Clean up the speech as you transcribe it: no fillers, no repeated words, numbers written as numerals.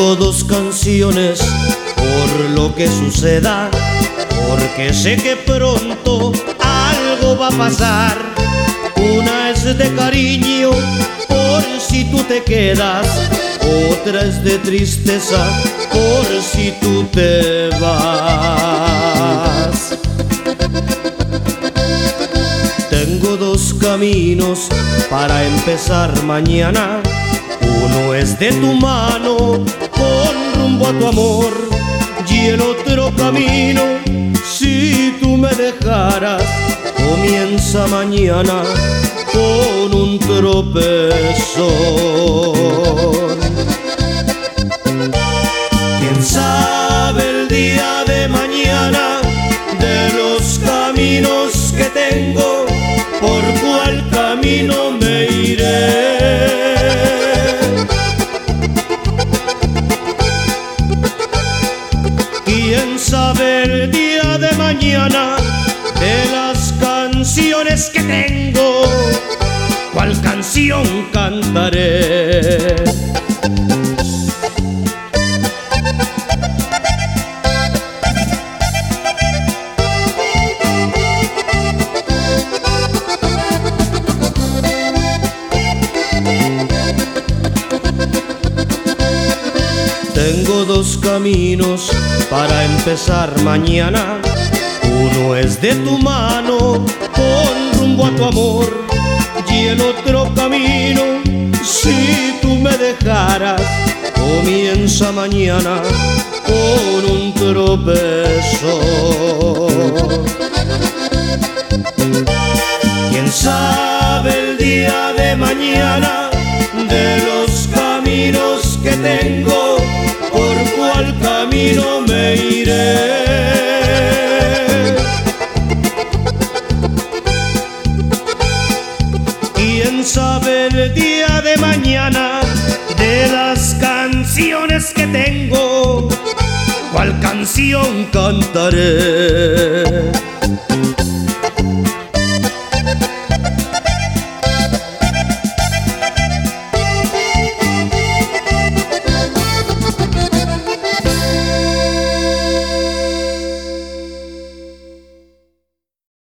Tengo dos canciones por lo que suceda, porque sé que pronto algo va a pasar. Una es de cariño por si tú te quedas, otra es de tristeza por si tú te vas. Tengo dos caminos para empezar mañana. Uno es de tu mano con rumbo a tu amor, y el otro camino, si tú me dejaras, comienza mañana con un tropezón. ¿Quién sabe el día de mañana de los caminos que tengo? ¿Por cuál camino me iré? ¿Quién sabe el día de mañana de las canciones que tengo? ¿Cuál canción cantaré? Tengo dos caminos para empezar mañana. Uno es de tu mano con rumbo a tu amor, y el otro camino, si tú me dejaras, comienza mañana con un tropezón. ¿Quién sabe el día de mañana de los caminos que tengo? ¿Por cuál camino me iré? ¿Quién sabe el día de mañana de las canciones que tengo? ¿Cuál canción cantaré?